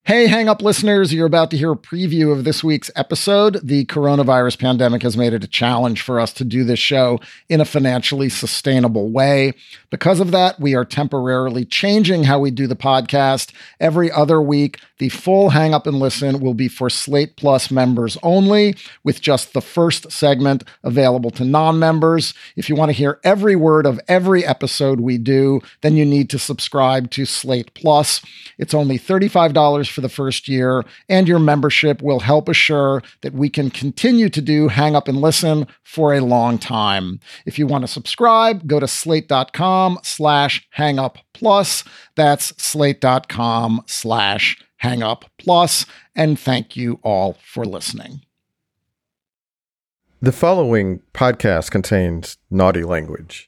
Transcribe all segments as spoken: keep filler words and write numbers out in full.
Hey, Hang Up listeners, you're about to hear a preview of this week's episode. The coronavirus pandemic has made it a challenge for us to do this show in a financially sustainable way. Because of that, we are temporarily changing how we do the podcast. Every other week, the full Hang Up and Listen will be for Slate Plus members only, with just the first segment available to non-members. If you want to hear every word of every episode we do, then you need to subscribe to Slate Plus. It's only thirty-five dollars for the first year, and your membership will help assure that we can continue to do Hang Up and Listen for a long time. If you want to subscribe, go to slate.com slash hang up plus. That's slate.com slash hang up plus. And thank you all for listening. The following podcast contains naughty language.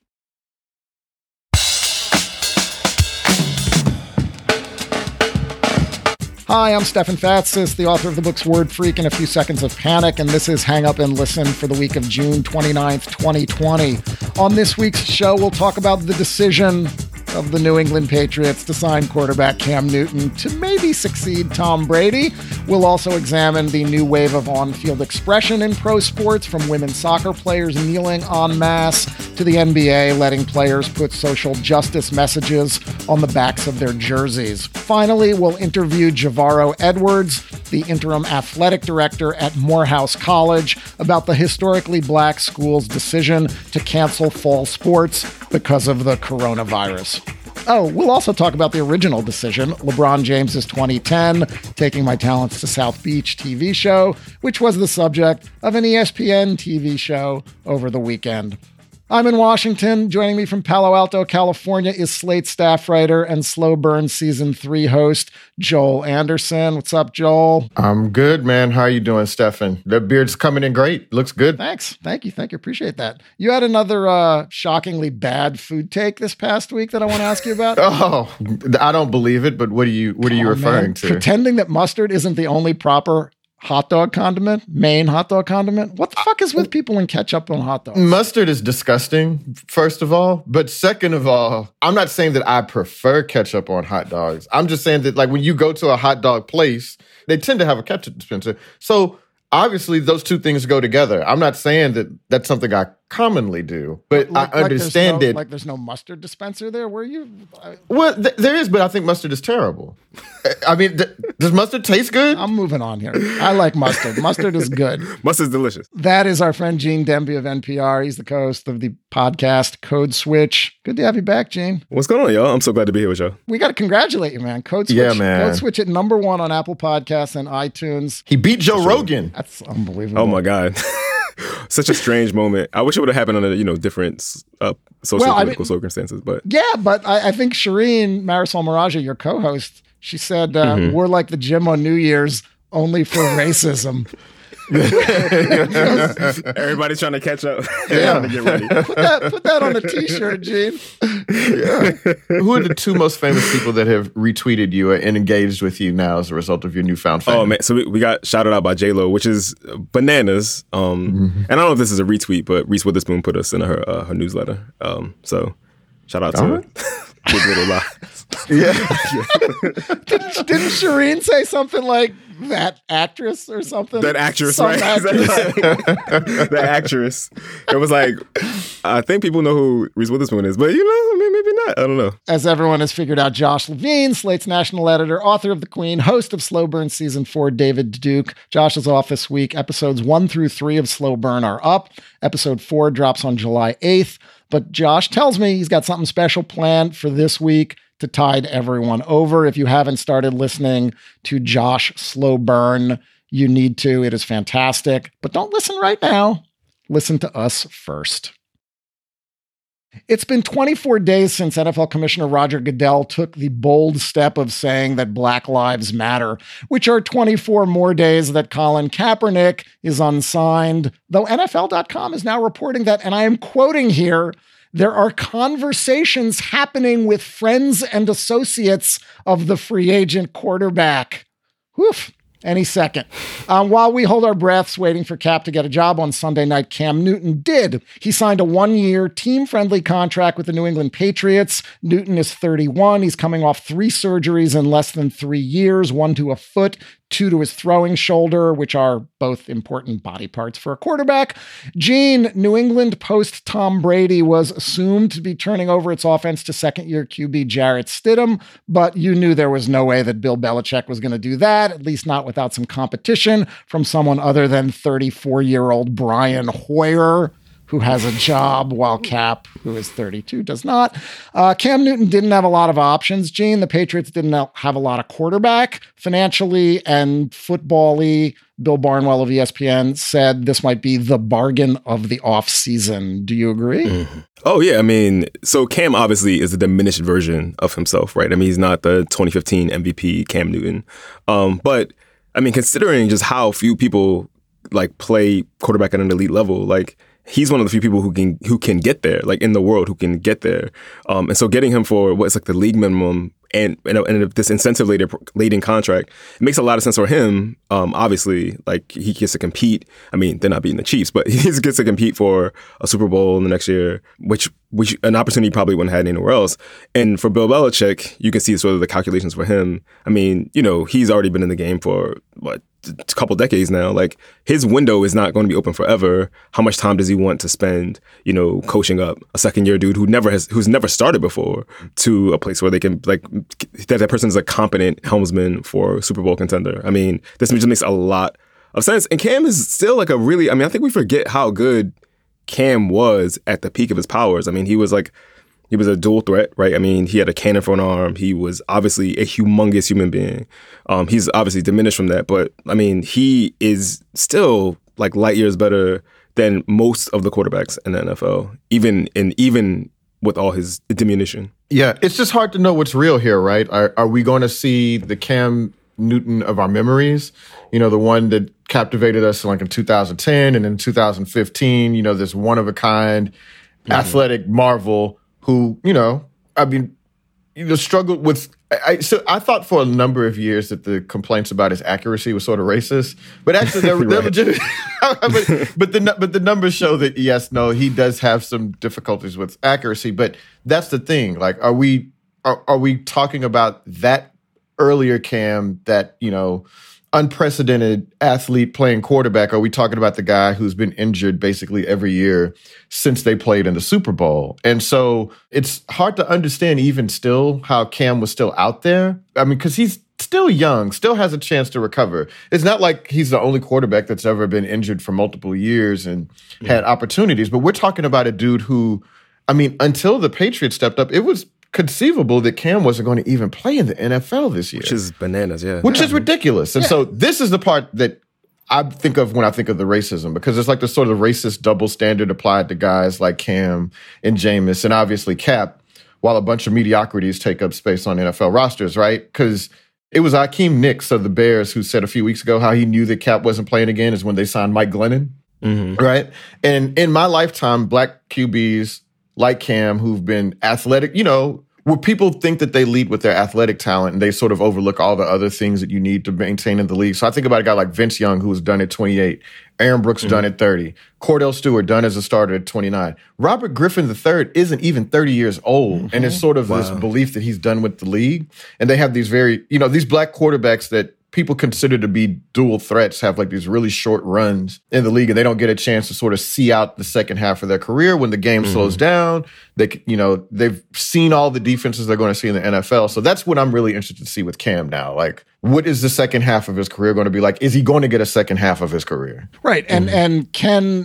Hi, I'm Stefan Fatsis, the author of the books Word Freak and A Few Seconds of Panic, and this is Hang Up and Listen for the week of June twenty-ninth, twenty twenty. On this week's show, we'll talk about the decision of the New England Patriots to sign quarterback Cam Newton to maybe succeed Tom Brady. We'll also examine the new wave of on-field expression in pro sports, from women's soccer players kneeling en masse to the N B A letting players put social justice messages on the backs of their jerseys. Finally, we'll interview Javaro Edwards, the interim athletic director at Morehouse College, about the historically black school's decision to cancel fall sports because of the coronavirus. Oh, we'll also talk about the original decision, LeBron James's twenty ten Taking My Talents to South Beach T V show, which was the subject of an E S P N T V show over the weekend. I'm in Washington. Joining me from Palo Alto, California is Slate staff writer and Slow Burn Season three host, Joel Anderson. What's up, Joel? I'm good, man. How are you doing, Stefan? The beard's coming in great. Looks good. Thanks. Thank you. Thank you. Appreciate that. You had another uh, shockingly bad food take this past week that I want to ask you about. Oh, I don't believe it, but what are you, what are you oh, referring man. to? Pretending that mustard isn't the only proper hot dog condiment, main hot dog condiment. What the fuck is with people and ketchup on hot dogs? Mustard is disgusting, first of all. But second of all, I'm not saying that I prefer ketchup on hot dogs. I'm just saying that, like, when you go to a hot dog place, they tend to have a ketchup dispenser. So obviously those two things go together. I'm not saying that that's something I commonly do, but like, I understand like no, it. Like there's no mustard dispenser there where you... I, well, th- there is, but I think mustard is terrible. I mean, th- does mustard taste good? I'm moving on here. I like mustard. Mustard is good. Mustard's delicious. That is our friend Gene Demby of N P R. He's the co-host of the podcast Code Switch. Good to have you back, Gene. What's going on, y'all? I'm so glad to be here with y'all. We got to congratulate you, man. Code Switch. Yeah, man. Code Switch at number one on Apple Podcasts and iTunes. He beat Joe Rogan. That's unbelievable. Oh my God. Such a strange moment. I wish it would have happened under, you know, different uh, social well, political I mean, circumstances. But yeah, but I, I think Shireen Marisol Meraja, your co-host, she said uh, mm-hmm. we're like the gym on New Year's, only for racism. Everybody's trying to catch up. Yeah. Trying to get ready. Put that, put that on a t-shirt, Gene. Yeah. Who are the two most famous people that have retweeted you and engaged with you now as a result of your newfound fame? Oh man, so we, we got shouted out by J-Lo, which is bananas. Um, mm-hmm. And I don't know if this is a retweet, but Reese Witherspoon put us in her uh, her newsletter. Um, so shout out to her. Big Little Lies. Yeah. didn't, didn't Shireen say something like that actress or something? That actress, Some right? actress. That actress. It was like, I think people know who Reese Witherspoon is, but you know, maybe, maybe not. I don't know. As everyone has figured out, Josh Levine, Slate's national editor, author of The Queen, host of Slow Burn Season four, David Duke. Josh is off this week. Episodes one through three of Slow Burn are up. Episode four drops on July eighth. But Josh tells me he's got something special planned for this week to tide everyone over. If you haven't started listening to Josh Slow Burn, you need to. It is fantastic. But don't listen right now. Listen to us first. It's been twenty-four days since N F L Commissioner Roger Goodell took the bold step of saying that Black Lives Matter, which are twenty-four more days that Colin Kaepernick is unsigned, though N F L dot com is now reporting that, and I am quoting here, there are conversations happening with friends and associates of the free agent quarterback. Woof. Any second. Um, while we hold our breaths waiting for Cap to get a job on Sunday night, Cam Newton did. He signed a one-year team-friendly contract with the New England Patriots. Newton is thirty-one. He's coming off three surgeries in less than three years, one to a foot, two to his throwing shoulder, which are both important body parts for a quarterback. Gene, New England post Tom Brady was assumed to be turning over its offense to second-year Q B Jarrett Stidham, but you knew there was no way that Bill Belichick was going to do that, at least not without some competition from someone other than thirty-four-year-old Brian Hoyer, who has a job, while Cap, who is thirty-two, does not. Uh, Cam Newton didn't have a lot of options, Gene. The Patriots didn't have a lot of quarterback. Financially and football-y, Bill Barnwell of E S P N said this might be the bargain of the offseason. Do you agree? Mm-hmm. Oh, yeah. I mean, so Cam obviously is a diminished version of himself, right? I mean, he's not the twenty fifteen M V P Cam Newton. Um, but, I mean, considering just how few people, like, play quarterback at an elite level, like, he's one of the few people who can who can get there, like in the world, who can get there. Um, and so getting him for what's like the league minimum and and, and this incentive laden contract, it makes a lot of sense for him. Um, obviously, like he gets to compete. I mean, they're not beating the Chiefs, but he gets to compete for a Super Bowl in the next year, which which an opportunity he probably wouldn't have had anywhere else. And for Bill Belichick, you can see sort of the calculations for him. I mean, you know, he's already been in the game for what, a couple decades now. Like his window is not going to be open forever. How much time does he want to spend, you know, coaching up a second year dude who never has, who's never started before, to a place where they can like that that person is a competent helmsman for a Super Bowl contender. I mean, this just makes a lot of sense. And Cam is still like a really, I mean, I think we forget how good Cam was at the peak of his powers. I mean, he was like, he was a dual threat, right? I mean, he had a cannon for an arm. He was obviously a humongous human being. Um, he's obviously diminished from that, but I mean, he is still like light years better than most of the quarterbacks in the N F L, even in even with all his diminution. Yeah, it's just hard to know what's real here, right? Are, are we going to see the Cam Newton of our memories? You know, the one that captivated us like in two thousand ten and in two thousand fifteen, you know, this one of a kind mm-hmm. athletic marvel who, you know, I mean, you know, struggled with. I, so I thought for a number of years that the complaints about his accuracy was sort of racist, but actually they're, they're legitimate. but, but the but the numbers show that yes, no, he does have some difficulties with accuracy. But that's the thing. Like, are we are, are we talking about that earlier Cam, that, you know, unprecedented athlete playing quarterback? Are we talking about the guy who's been injured basically every year since they played in the Super Bowl? And so it's hard to understand even still how Cam was still out there. I mean, because he's still young, still has a chance to recover. It's not like he's the only quarterback that's ever been injured for multiple years and yeah. had opportunities. But we're talking about a dude who, I mean, until the Patriots stepped up, it was conceivable that Cam wasn't going to even play in the N F L this year. Which is bananas, yeah. Which yeah. is ridiculous. And yeah. so this is the part that I think of when I think of the racism, because it's like the sort of racist double standard applied to guys like Cam and Jameis and obviously Cap, while a bunch of mediocrities take up space on N F L rosters, right? Because it was Akeem Nicks of the Bears who said a few weeks ago how he knew that Cap wasn't playing again is when they signed Mike Glennon, mm-hmm. right? And in my lifetime, black Q Bs like Cam, who've been athletic, you know, where people think that they lead with their athletic talent and they sort of overlook all the other things that you need to maintain in the league. So I think about a guy like Vince Young, who was done at twenty-eight, Aaron Brooks mm-hmm. done at thirty, Cordell Stewart done as a starter at twenty-nine. Robert Griffin the third isn't even thirty years old. Mm-hmm. And it's sort of wow. this belief that he's done with the league. And they have these very, you know, these black quarterbacks that people consider to be dual threats have like these really short runs in the league, and they don't get a chance to sort of see out the second half of their career when the game mm-hmm. slows down. They, you know, they've seen all the defenses they're going to see in the N F L. So that's what I'm really interested to see with Cam now. Like, what is the second half of his career going to be like? Is he going to get a second half of his career? Right. And, mm-hmm. and can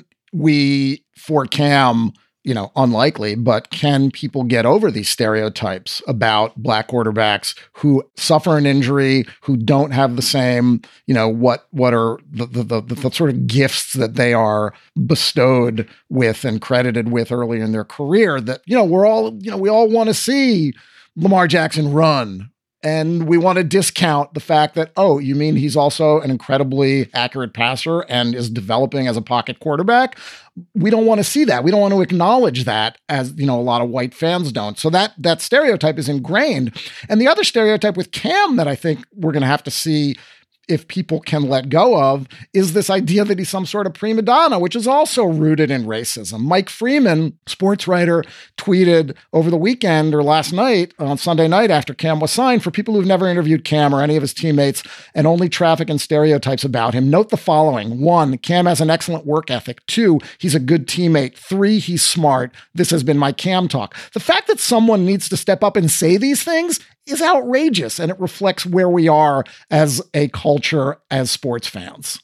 we, for Cam, you know, unlikely, but can people get over these stereotypes about black quarterbacks who suffer an injury, who don't have the same, you know, what what are the the, the, the sort of gifts that they are bestowed with and credited with early in their career that, you know, we're all, you know, we all want to see Lamar Jackson run. And we want to discount the fact that, oh, you mean he's also an incredibly accurate passer and is developing as a pocket quarterback? We don't want to see that. We don't want to acknowledge that, as, you know, a lot of white fans don't. So that that stereotype is ingrained. And the other stereotype with Cam that I think we're going to have to see if people can let go of, is this idea that he's some sort of prima donna, which is also rooted in racism. Mike Freeman, sports writer, tweeted over the weekend or last night, on Sunday night after Cam was signed, for people who've never interviewed Cam or any of his teammates and only traffic and stereotypes about him, note the following. One, Cam has an excellent work ethic. Two, he's a good teammate. Three, he's smart. This has been my Cam talk. The fact that someone needs to step up and say these things is outrageous, and it reflects where we are as a culture, as sports fans.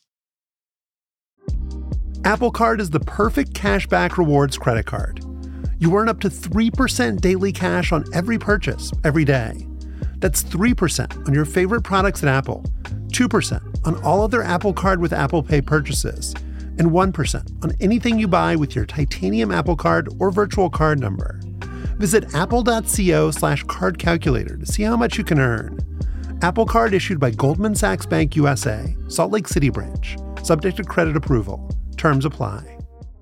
Apple Card is the perfect cashback rewards credit card. You earn up to three percent daily cash on every purchase, every day. That's three percent on your favorite products at Apple, two percent on all other Apple Card with Apple Pay purchases, and one percent on anything you buy with your titanium Apple Card or virtual card number. Visit apple.co slash card calculator to see how much you can earn. Apple Card issued by Goldman Sachs Bank U S A, Salt Lake City branch. Subject to credit approval. Terms apply.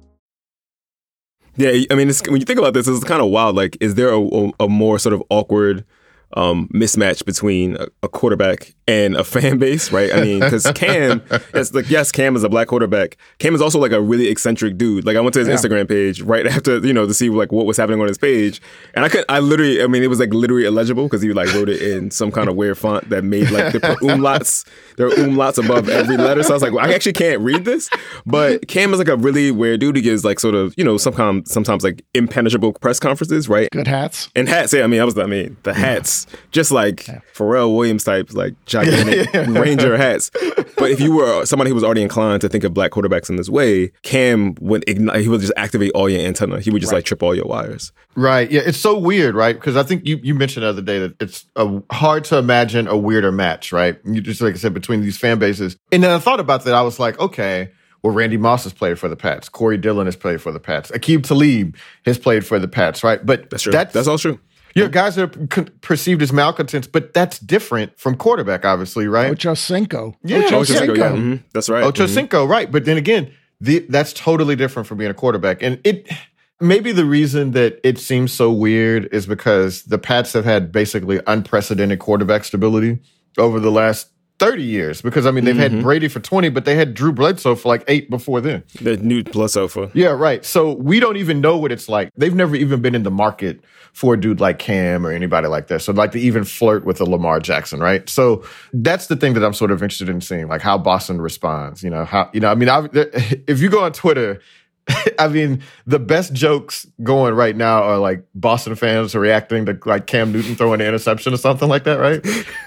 Yeah, I mean, it's, when you think about this, it's kind of wild. Like, is there a, a, a more sort of awkward um, mismatch between a, a quarterback and a fan base, right? I mean, because Cam, it's like, yes, Cam is a black quarterback. Cam is also like a really eccentric dude. Like, I went to his yeah. Instagram page right after, you know, to see like what was happening on his page, and I could, I literally, I mean, it was like literally illegible because he like wrote it in some kind of weird font that made like the umlauts, there are umlauts above every letter. So I was like, well, I actually can't read this. But Cam is like a really weird dude. He gives like sort of, you know, sometimes sometimes like impenetrable press conferences, right? Good hats and hats. Yeah, I mean, I was, I mean, the hats, yeah. just like yeah. Pharrell Williams type, like gigantic yeah. Ranger hats. But if you were somebody who was already inclined to think of black quarterbacks in this way, Cam would ignite, he would just activate all your antenna. He would just right. like trip all your wires. Right. Yeah. It's so weird, right? Because I think you, you mentioned the other day that it's a, hard to imagine a weirder match, right? You just, like I said, between these fan bases. And then I thought about that. I was like, okay, well, Randy Moss has played for the Pats. Corey Dillon has played for the Pats. Aqib Talib has played for the Pats, right? But that's true. That's, that's all true. Yeah, guys are con- perceived as malcontents, but that's different from quarterback, obviously, right? Ocho Cinco. Yeah, Ocho Cinco, yeah. Mm-hmm. That's right. Ocho mm-hmm. Cinco, right. But then again, the, that's totally different from being a quarterback. And it maybe the reason that it seems so weird is because the Pats have had basically unprecedented quarterback stability over the last thirty years. Because, I mean, they've mm-hmm. had Brady for twenty, but they had Drew Bledsoe for like eight before then. The new Bledsoe for. Yeah, right. So we don't even know what it's like. They've never even been in the market for a dude like Cam or anybody like that. So like to even flirt with a Lamar Jackson, right? So that's the thing that I'm sort of interested in seeing, like how Boston responds. You know, how, you know, I mean, I, if you go on Twitter, I mean, the best jokes going right now are like Boston fans are reacting to like Cam Newton throwing an interception or something like that, right?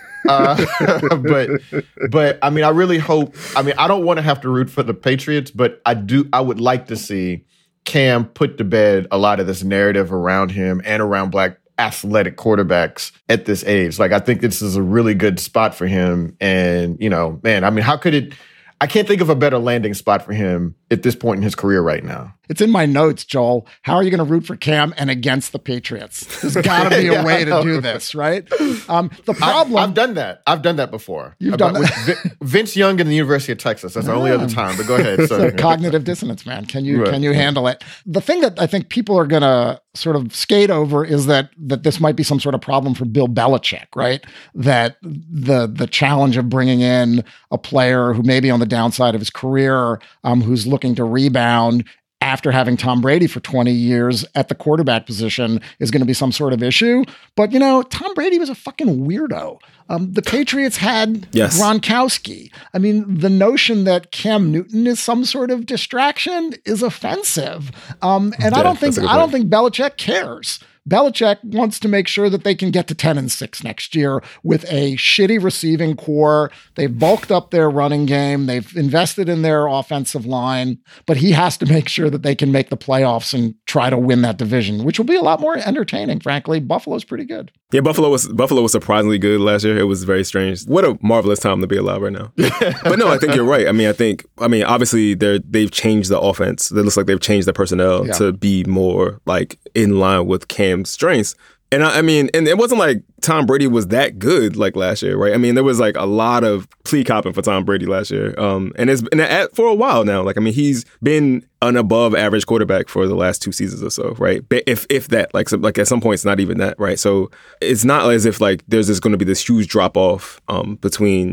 uh, but, but I mean, I really hope, I mean, I don't want to have to root for the Patriots, but I do, I would like to see Cam put to bed a lot of this narrative around him and around black athletic quarterbacks at this age. Like, I think this is a really good spot for him. And, you know, man, I mean, how could it, I can't think of a better landing spot for him at this point in his career right now. It's in my notes, Joel. How are you going to root for Cam and against the Patriots? There's got to be a yeah, way to do this, right? Um, the problem... I, I've done that. I've done that before. You've done that? With Vince Young and the University of Texas. That's the only other time, but go ahead. So, cognitive dissonance, man. Can you right. can you handle it? The thing that I think people are going to sort of skate over is that that this might be some sort of problem for Bill Belichick, right? That the the challenge of bringing in a player who may be on the downside of his career, um, who's looking to rebound after having Tom Brady for twenty years at the quarterback position is going to be some sort of issue. But, you know, Tom Brady was a fucking weirdo. Um, the Patriots had yes. Gronkowski. I mean, the notion that Cam Newton is some sort of distraction is offensive. Um, and yeah, I don't think I don't think Belichick cares. Belichick wants to make sure that they can get to ten and six next year with a shitty receiving core. They've bulked up their running game. They've invested in their offensive line, but he has to make sure that they can make the playoffs and try to win that division, which will be a lot more entertaining, frankly. Buffalo's pretty good. Yeah, Buffalo was Buffalo was surprisingly good last year. It was very strange. What a marvelous time to be alive right now. But no, I think you're right. I mean, I think, I mean, obviously they're, they've changed the offense. It looks like they've changed the personnel yeah. to be more like in line with Cam's strengths. And I, I mean, and it wasn't like Tom Brady was that good like last year, right? I mean, there was like a lot of plea copping for Tom Brady last year. Um, and it's been at, for a while now. Like, I mean, he's been an above average quarterback for the last two seasons or so, right? But if if that, like, so, like at some point, it's not even that, right? So it's not as if like there's just going to be this huge drop off um, between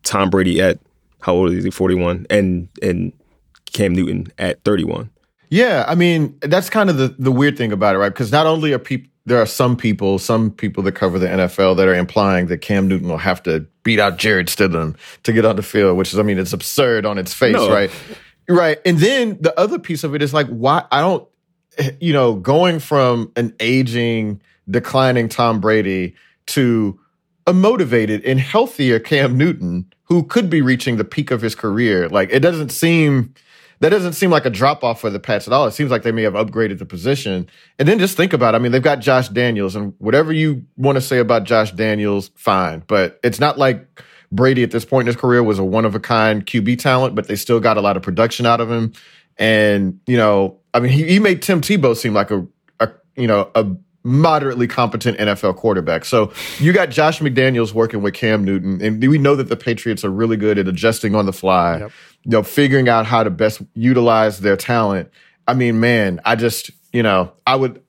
Tom Brady at, how old is he, forty-one, and and Cam Newton at thirty-one. Yeah, I mean, that's kind of the, the weird thing about it, right? Because not only are people, there are some people, some people that cover the N F L that are implying that Cam Newton will have to beat out Jared Stidham to get on the field, which is, I mean, it's absurd on its face, No. right? Right. And then the other piece of it is like, why, I don't, you know, going from an aging, declining Tom Brady to a motivated and healthier Cam Newton who could be reaching the peak of his career. Like, it doesn't seem, that doesn't seem like a drop off for the Pats at all. It seems like they may have upgraded the position. And then just think about it. I mean, they've got Josh Daniels, and whatever you want to say about Josh Daniels, fine. But it's not like Brady at this point in his career was a one of a kind Q B talent, but they still got a lot of production out of him. And, you know, I mean, he, he made Tim Tebow seem like a, a, you know, a moderately competent N F L quarterback. So you got Josh McDaniels working with Cam Newton, and we know that the Patriots are really good at adjusting on the fly, Yep. you know, figuring out how to best utilize their talent. I mean, man, I just, you know, I would,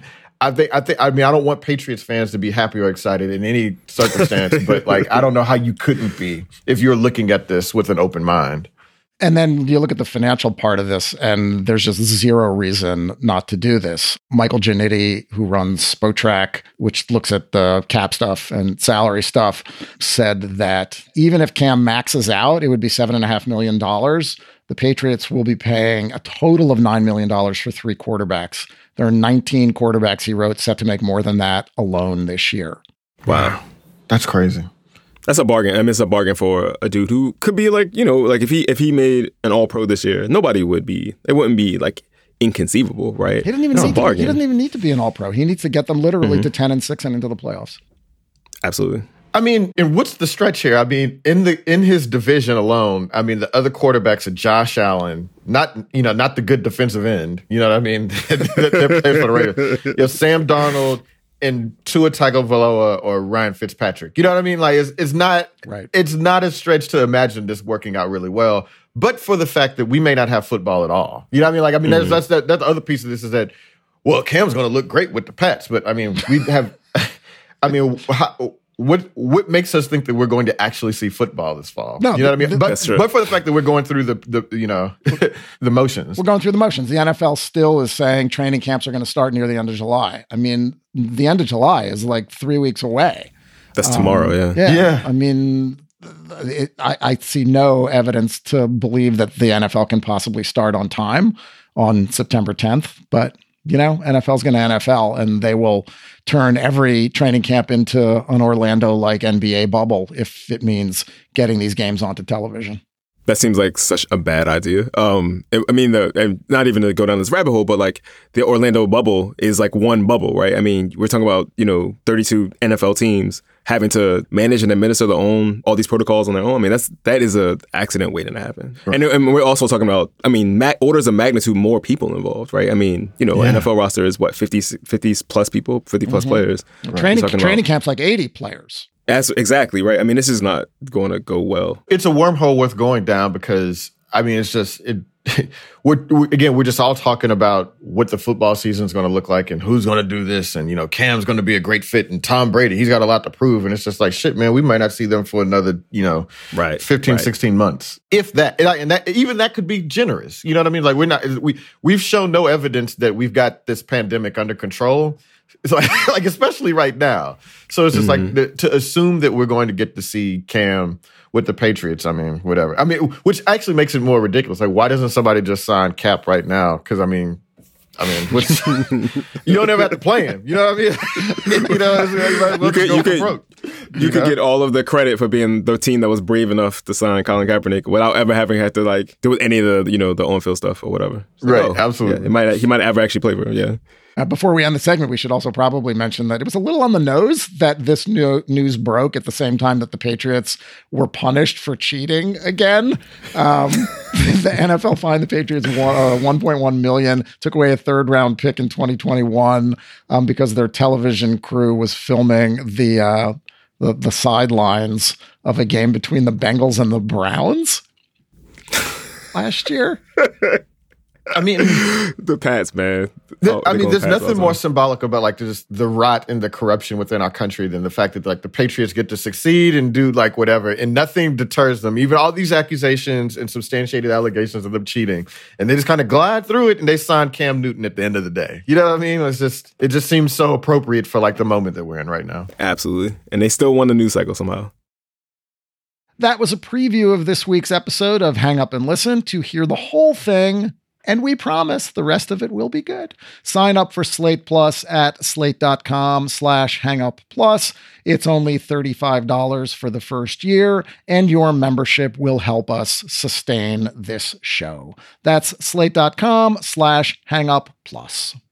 I think, I think, I mean, I don't want Patriots fans to be happy or excited in any circumstance, but like, I don't know how you couldn't be if you're looking at this with an open mind. And then you look at the financial part of this, and there's just zero reason not to do this. Michael Giannitti, who runs Spotrac, which looks at the cap stuff and salary stuff, said that even if Cam maxes out, it would be seven and a half million dollars. The Patriots will be paying a total of nine million dollars for three quarterbacks. There are nineteen quarterbacks, he wrote, set to make more than that alone this year. Wow. That's crazy. That's a bargain. I mean, it's a bargain for a dude who could be like, you know, like if he if he made an All Pro this year, nobody would be. It wouldn't be like inconceivable, right? He doesn't even It's a need to, bargain. he doesn't even need to be an All Pro. He needs to get them literally mm-hmm. to ten and six and into the playoffs. Absolutely. I mean, and what's the stretch here? I mean, in the in his division alone, I mean, the other quarterbacks are Josh Allen, not you know, not the good defensive end. You know what I mean? They're playing for the Raiders. You have Sam Darnold and Tua Tagovailoa or Ryan Fitzpatrick. You know what I mean? Like, it's, it's not right. It's not a stretch to imagine this working out really well, but for the fact that we may not have football at all. You know what I mean? Like, I mean, mm-hmm. that's, that's, that's the other piece of this is that, well, Cam's going to look great with the Pats, but I mean, we have, I mean, how, what what makes us think that we're going to actually see football this fall? No, you know what I mean? But, that's true. but for the fact that we're going through the, the you know, the motions. We're going through the motions. The N F L still is saying training camps are going to start near the end of July. I mean, the end of July is like three weeks away. That's tomorrow, um, yeah. yeah. Yeah. I mean, it, I, I see no evidence to believe that the N F L can possibly start on time on September tenth, but you know, N F L's going to N F L, and they will turn every training camp into an Orlando-like N B A bubble if it means getting these games onto television. That seems like such a bad idea. Um, I mean, the, and not even to go down this rabbit hole, but like the Orlando bubble is like one bubble, right? I mean, we're talking about, you know, thirty-two N F L teams having to manage and administer their own, all these protocols on their own. I mean, that's, that is a accident waiting to happen. Right. And, and we're also talking about, I mean, ma- orders of magnitude more people involved, right? I mean, you know, yeah. N F L roster is what, fifty, fifty plus people, fifty plus mm-hmm. players. Right. Training, training camp's like eighty players. That's exactly right. I mean, this is not going to go well. It's a wormhole worth going down because, I mean, it's just, it. We're, we, again, we're just all talking about what the football season is going to look like and who's going to do this. And, you know, Cam's going to be a great fit and Tom Brady, he's got a lot to prove. And it's just like, shit, man, we might not see them for another, you know, right, fifteen, right. sixteen months. If that, and that, even that could be generous. You know what I mean? Like, we're not, we, we've shown no evidence that we've got this pandemic under control. It's like, like, especially right now. So it's just mm-hmm. like the, to assume that we're going to get to see Cam with the Patriots. I mean, whatever. I mean, which actually makes it more ridiculous. Like, why doesn't somebody just sign Cap right now? Because I mean, I mean, what's, you don't ever have to play him. You know what I mean? you know, well you could, you could, you you could get all of the credit for being the team that was brave enough to sign Colin Kaepernick without ever having had to like do any of the, you know, the on-field stuff or whatever. So, right, oh, absolutely. Yeah, it might he might ever actually play for him. Yeah. Uh, before we end the segment, we should also probably mention that it was a little on the nose that this new news broke at the same time that the Patriots were punished for cheating again. Um, the N F L fined the Patriots one point one million dollars, took away a third round pick in twenty twenty-one um, because their television crew was filming the, uh, the the sidelines of a game between the Bengals and the Browns last year. I mean, the Pats, man. The, oh, I mean, there's Pats nothing more symbolic about like just the rot and the corruption within our country than the fact that like the Patriots get to succeed and do like whatever, and nothing deters them. Even all these accusations and substantiated allegations of them cheating, and they just kind of glide through it, and they sign Cam Newton at the end of the day. You know what I mean? It's just it just seems so appropriate for like the moment that we're in right now. Absolutely, and they still won the news cycle somehow. That was a preview of this week's episode of Hang Up and Listen. To hear the whole thing, and we promise the rest of it will be good, sign up for Slate Plus at slate.com slash hangup plus. It's only thirty-five dollars for the first year, and your membership will help us sustain this show. That's slate.com slash hangup plus.